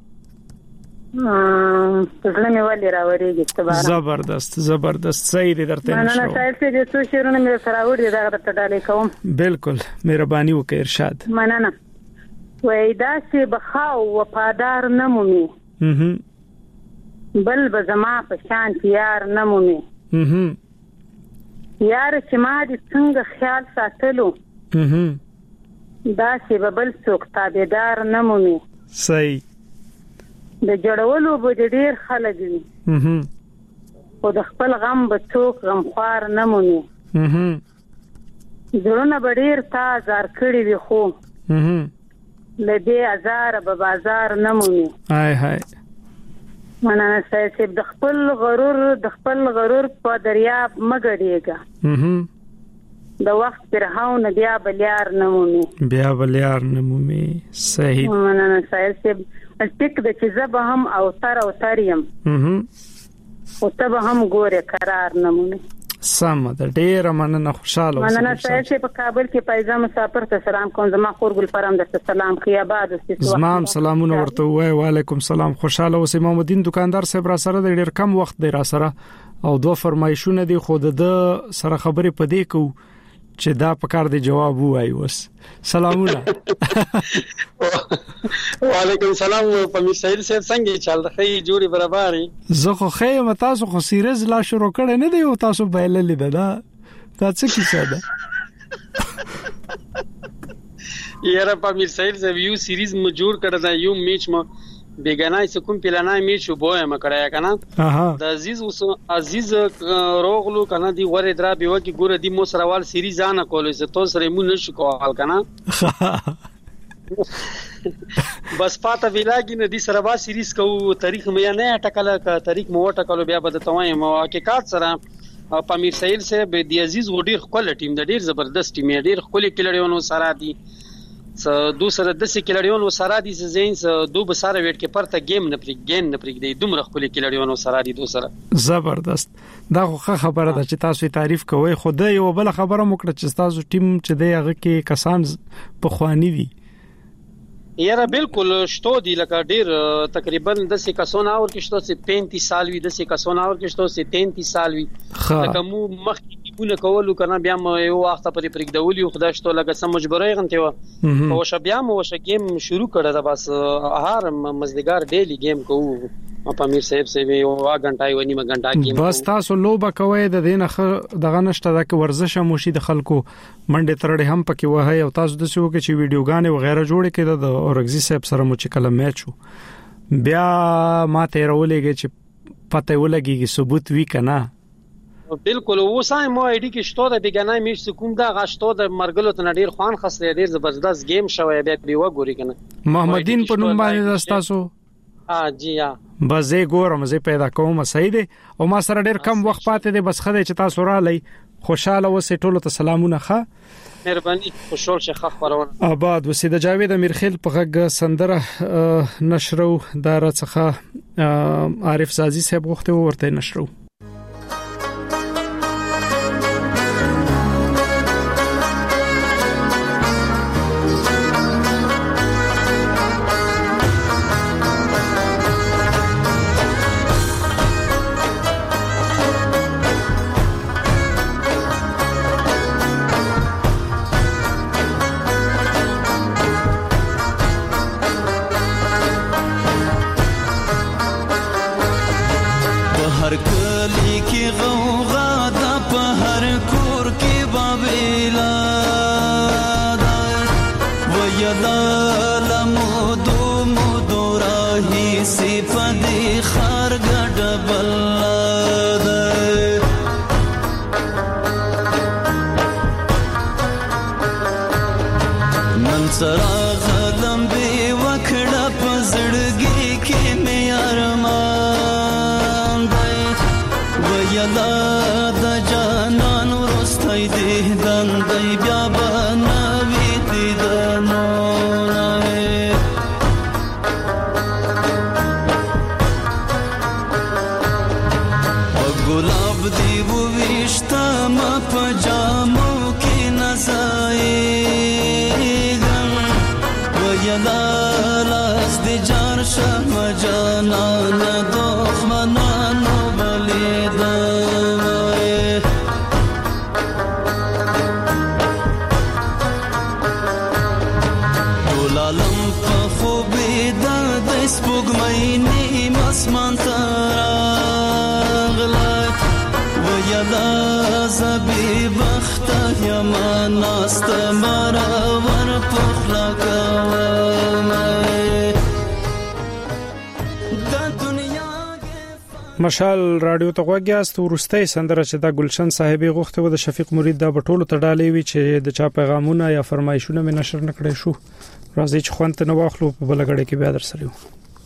پزله می ولې راوړيږي تبارک زبردست صحیح دې درته نشو نه سایل سیب د څو شیرونه می سره وړي دا ته ډالې کوم بالکل مهرباني وکړئ ارشاد مننه وای دا چې بخاو وفادار نمومي بل بزما په شان یار نمومي یار چې ما دې څنګه خیال ساتلو دا چې بل څوک تابعدار نمومي صحیح د جوړولو به ډیر خلک وي او د خپل غم به څوک غمخوار نمومي ځړونه به ډیر تازار کړی وي خو لدې هزار به بازار نمومي هاي مننه سید د خپل غرور په دریاب مګړېګا د وخت پر هاون بیا بلیار نمومي صحیح مننه سید ټیک د چې زب هم او تریم او تب هم ګوره قرار نمومي سم د ډیر مننه خوشاله مننه سید په کابل کې پایزه مسافر ته سلام کوم زما خور ګل فرام درته سلام خیاباد زمام سلامونه ورته وای وعلیکم سلام خوشاله اوسې محمدین دکاندار صاحب را سره ډیر کم وخت دی را سره او دوه فرمایشونه دي خود د سره خبرې پدې کو چې دا پکار دی جواب وای وس سلامونه وعلیکم السلام پمیر سید صاحب څنګه چل رہی جوړي برابرې زه خو خیم تاسو خو سیریز لا شروع کړي نه دی او تاسو بایللې ده دا څه کیسه ده یاره پمیر سید صاحب یو سیریز مو جوړ کړی دا یو میچ مو بیگانای سکون پلانای میچ وبوه ما کړیا کنه د عزیز روغلو کنه دی غره درا بیو کی ګور دی مو سروال سیریز انا کولې زه تو سره مو نشو کول کنه بس پاته ویلاګی نه دی سره وا سیریز کو تاریخ مې نه ټکل تاریخ مو ټکل بیا بد توای مو حقیقت سره پمیر سید صاحب دی عزیز وډیر خپل ټیم د ډیر زبردست ټیم ډیر خپل کلړیونو سره دی دوسره د سکلریونو سره دي زین دو بساره ویټ کې پرته گیم نه پریګ دی دومره خپل کلریونو سره دي دوسره زبردست دا خو خبره ده چې تاسو تعریف کوئ خدای یو بل خبره مکړه چې تاسو ټیم چې دی هغه کې کسان په خواني دي یاره بالکل شتو دی لکه ډیر تقریبا د سې کسونه اور کې شتو سې 35 سال وی د سې کسونه اور کې شتو سې 33 سال وی لکه مو مخکې کېونه کولو کنه بیا مو یو وخت پرې پرېږدولي خدای شتو لکه سم مجبورای غنته و او شبیا مو وش گیم شروع کړه دا بس هر مزدګار ډیلی گیم کوو په امیر صاحب سه یو غنټه یو نیمه غنټه گیم بس تاسو لوبه کوي د دینه دغه نشته د ورزش موشي د خلکو منډه ترړې هم پکې وهي او تاسو د څه وکړي چې ویډیوګانې وغیرہ جوړ کړي د اورګزي صاحب سره مو چې کله میچ بیا ماته راولېږي چې پته ولګيږي ثبوت وی کنه بالکل وسای مو ایډي کې شته د بیګانای میش کوم دا غشتو د مرګلو ته ډیر خوان خسرې ډیر زبردست گیم شوی بیا به وګوري کنه محمدین په نوم باندې تاسو جی ها بس زه ګورم زه پیدا کوم صحیح دی او ما سره ډیر کم وخت پاتې دی بس خدای چې تاسو را لې خوشاله وسه ټولو ته سلامونه ښه مهرباني خوشحال شه خبرونه آباد وسید جاوید امیرخیل په غږ سندره نشرو دار څخه عارف زازی صاحب غوښته ورته نشرو زایدم و یلالاز دی جان شم جانان دخمنانو بلیدم دولالم پا خوبی داد سپوږمۍ نیم اسمان تراغلای و یلا زبی بخته یما ناست مرور پخلا کومای مشال رادیو ته غوږیاست ورسته سندره چې د ګلشن صاحبې غوښته و د شفیق مرید د بټولو ته ډالې وی چې د چا پیغامونه یا فرمایشونه مې نشر نکړې شو راځي چې خوانته نو واخلو په بلګړې کې بیا درسره یو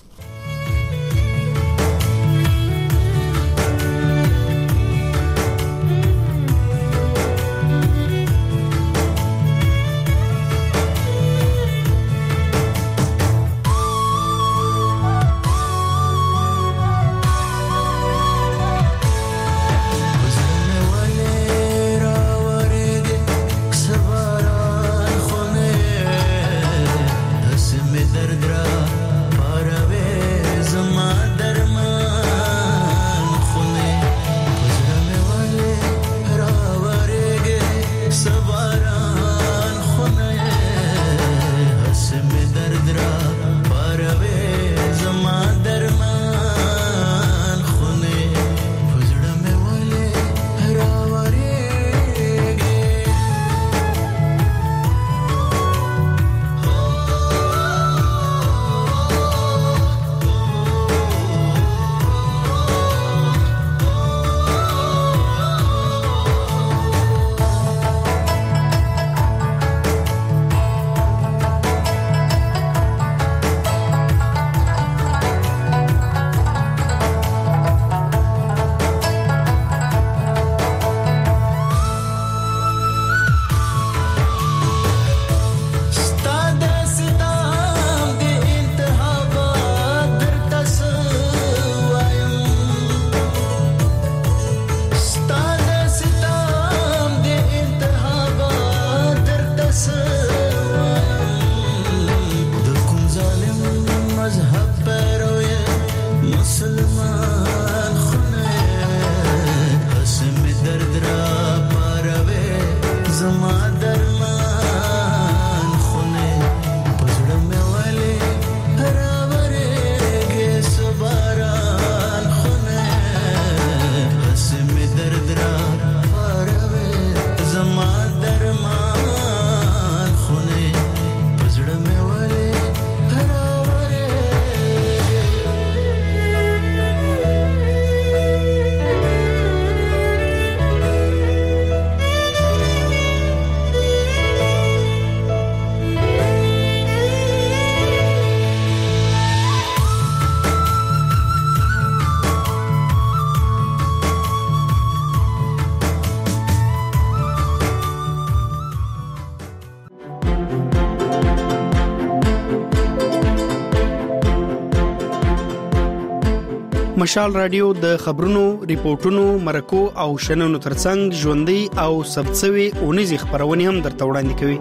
مشال رادیو د خبرونو، ریپورتونو، مرکو او شننو ترڅنګ ژوندۍ او سبڅوي اونیزي خبرونه هم درته وړاندې کوي.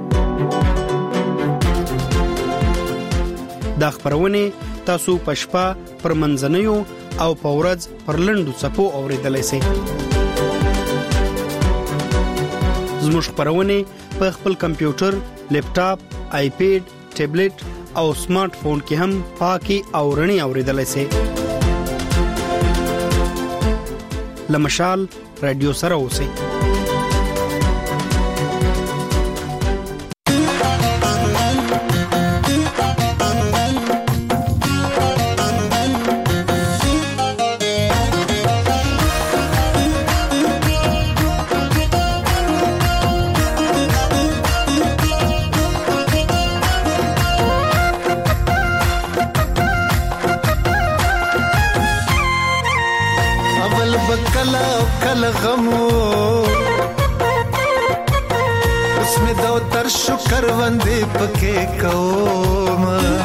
دا خبرونه تاسو په شپه پر منځنیو او په ورځ پر لنډو صفو اوریدلای شئ. زموږ خبرونه په خپل کمپیوټر، لیپټاپ، آیپیډ، ټابلیټ او سمارټ فون کې هم پاکي او رڼي اوریدلای شئ. لمشال رادیو سره اوسئ. غمو اسمه دو تر شکر وندې پکې کوم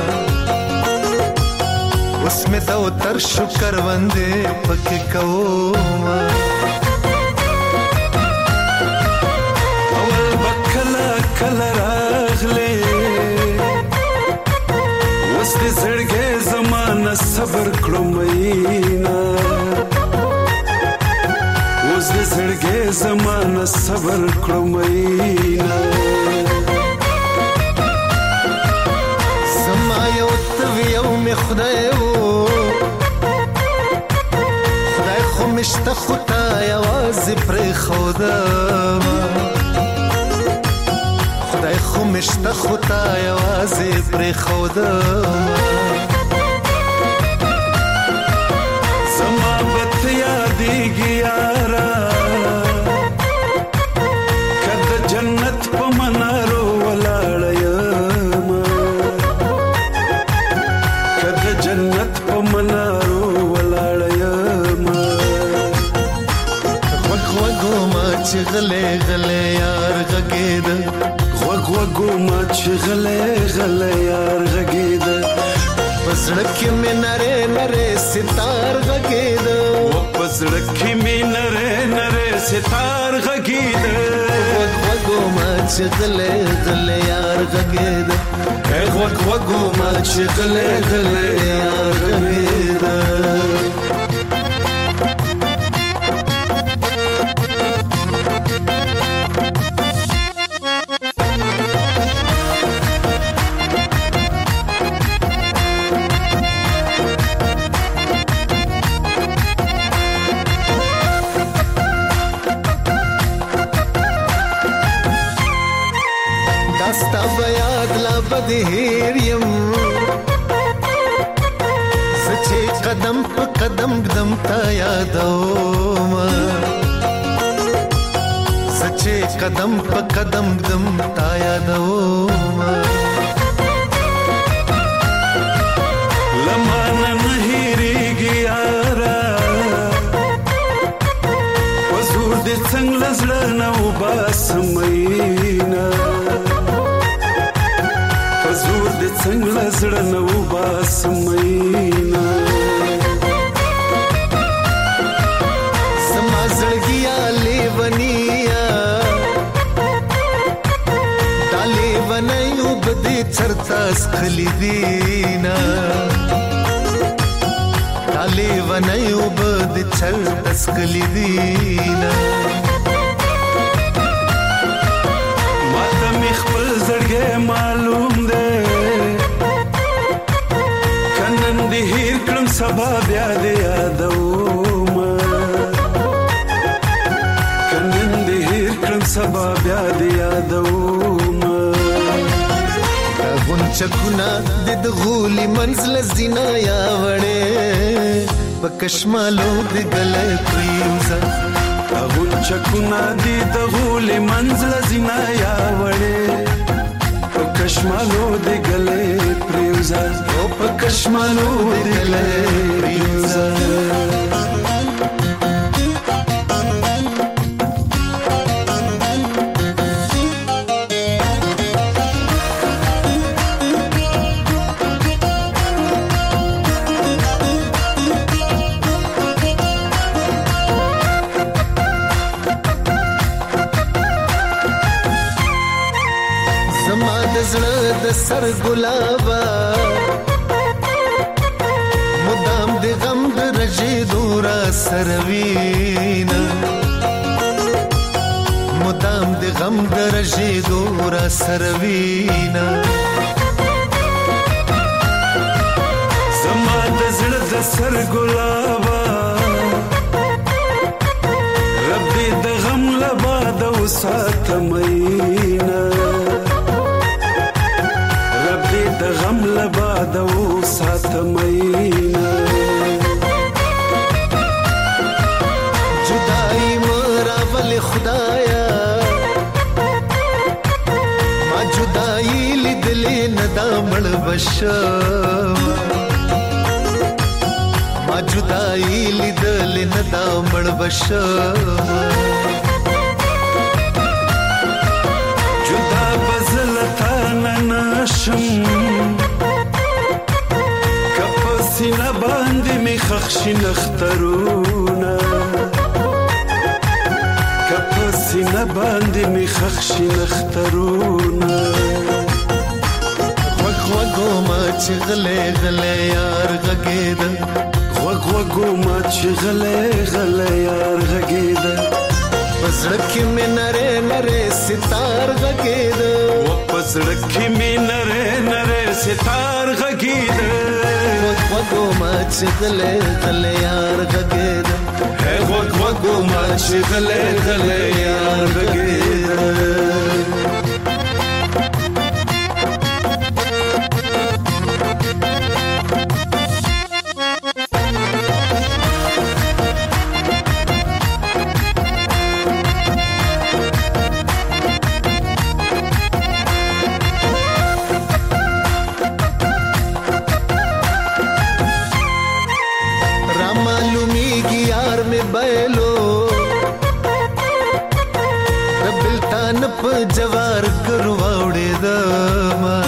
اسمه دو تر شکر وندې پکې کوم اول بکلا زمانه صبر کړو مینا زما یو یو می خدای وو خدای خو مشته خدای आवाज پر خدا خدای خو مشته خدای आवाज پر خدا زما بت یادېږي یارا کده جنت په منارو ولاړ یم کده جنت په منارو ولاړ یم غوږ ما چې غلې غلې یار غږېد غوږ ما چې غلې غلې یار غږېد پزړه کې مې نره نره ستار غږېد پزړه کې مې نره نره ستار غږېد غوږ ما چې غلې غلې یار غږېد غوږ ما چې غلې غلې یار غږېد داستا بیاد لا بدهیر یم سچے قدم پا قدم قدم تا یادوم سچے قدم پا قدم قدم تا یادوم لمانا نهیریږي یارا وزور دې څنګه زړه نه وباسمینا وزور دې څنګه زړه نه وباسمینا زما زړګیا لیونیا دا لیونیو بدې چرتا سخلی دینا دا لیونیو بدې چرتا سخلی دینا ماته مې خپل زړګی معلوم دی کنن دې هیر کړم سبا بیا دې یادوم کنن دې هیر کړم سبا بیا دې یادوم دا غونچکونه د غولي منزل زینا یا وړې په کشمالو د ګلې پریوزا غونچکونه دې د غولي منزل زینا یا وړې په کشمالو د ګلې پریوزا او په کشمالو د ګلې پریوزا د سر ګلابا مدام د غم د رژې دورا سروینا مدام د غم د رژې دورا سروینا زما د زړه د سر ګلابا رب دې د غم لبا د وساتمینا د غم لبا د وساتمینا جدائی مرا ول خدایا ما جدائی لیدلې ندا مړ بشم ما جدائی لیدلې ندا مړ بشم جدا بزلتا نناشم کپسینه باندې می خخشي نخترونا کپسینه باندې می خخشي نخترونا غوږو ما چې غلې غلې یار غږېد غوږو ما چې غلې غلې یار غږېد پزړکی مې نره نره ستار غږید و پزړکی مې نره نره ستار غږید وګو ما چې غلې غلې یار غږید ہے وګو ما چې غلې غلې یار غږید جوار کرواوړې دما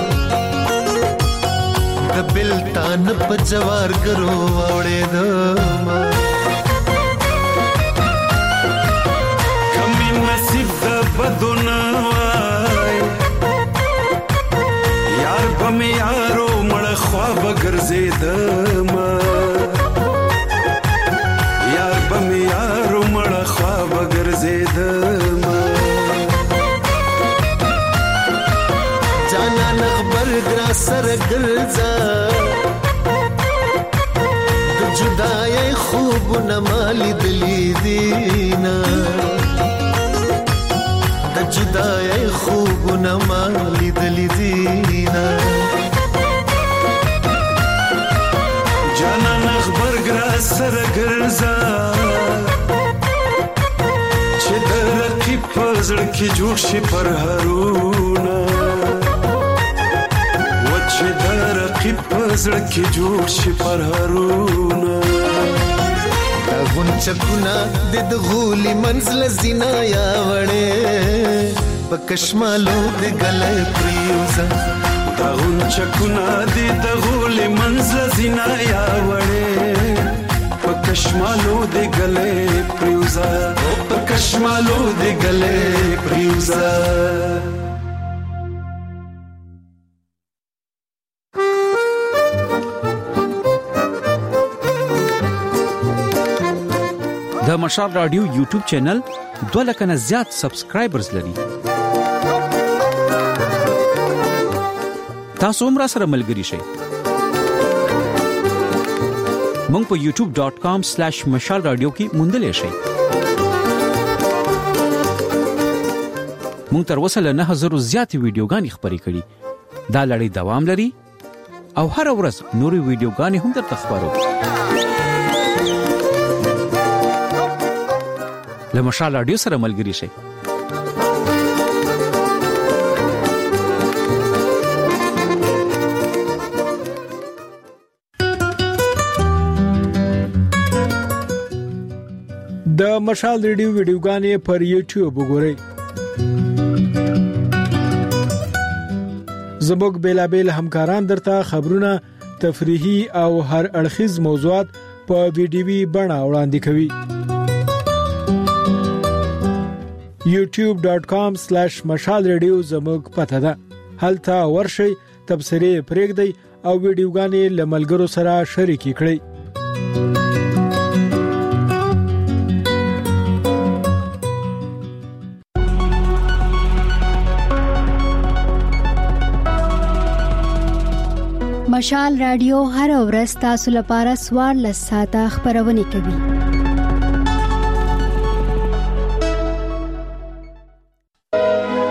د بلتان په جوار کرواوړې دما کمی نصیب د بدونه وای یار بم یارو مړ خواب ګرځیدما یار بم یارو مړ خواب ګرځیدما ګرا سر ګرځا د جدای خوب نمالي دلی دینا د جدای خوب نمالي دلی دینا جانا نخبر ګرا سر ګرځا چې د رقیب پزړ کې جوړ شي پر هرونا چې د رقیب پزړ کې جوړ شي پر هرونا دا غونچکونه د غولي منزل زینا یا وړې پکشمالو د ګلې پریوزا دا غونچکونه د غولي منزل زینا یا وړې پکشمالو د ګلې پریوزا پکشمالو د ګلې پریوزا د مشال رادیو یوټیوب چینل 2 لک نه زیات سبسکرایبرز لري. تاسو هم را سره ملګري شئ. مونږ په youtube.com/mashalradio کې موندلې شئ. مونږ تر اوسه له 9000 زیاتې ویډیوګانې خپرې کړې. دا لړۍ دوام لري او هر ورځ نورې ویډیوګانې هم درته خبرو. له مشال رادیو سره ملګري شئ. د مشال رادیو ویډیوګانې پر یوټیوب وګورئ. زموږ بیلابل همکاران درته خبرونه، تفریحي او هر اړخیز موضوعات په ویډیوي بڼه وړاندې کوي. youtube.com/mashalradio زموږ پته ده. هلته ورشئ، تبصرې پرېږدئ او ویډیوګانې له ملګرو سره شریکې کړئ. مشال رادیو هر ورځ تاسو لپاره 14 ساعته خبرونه کوي.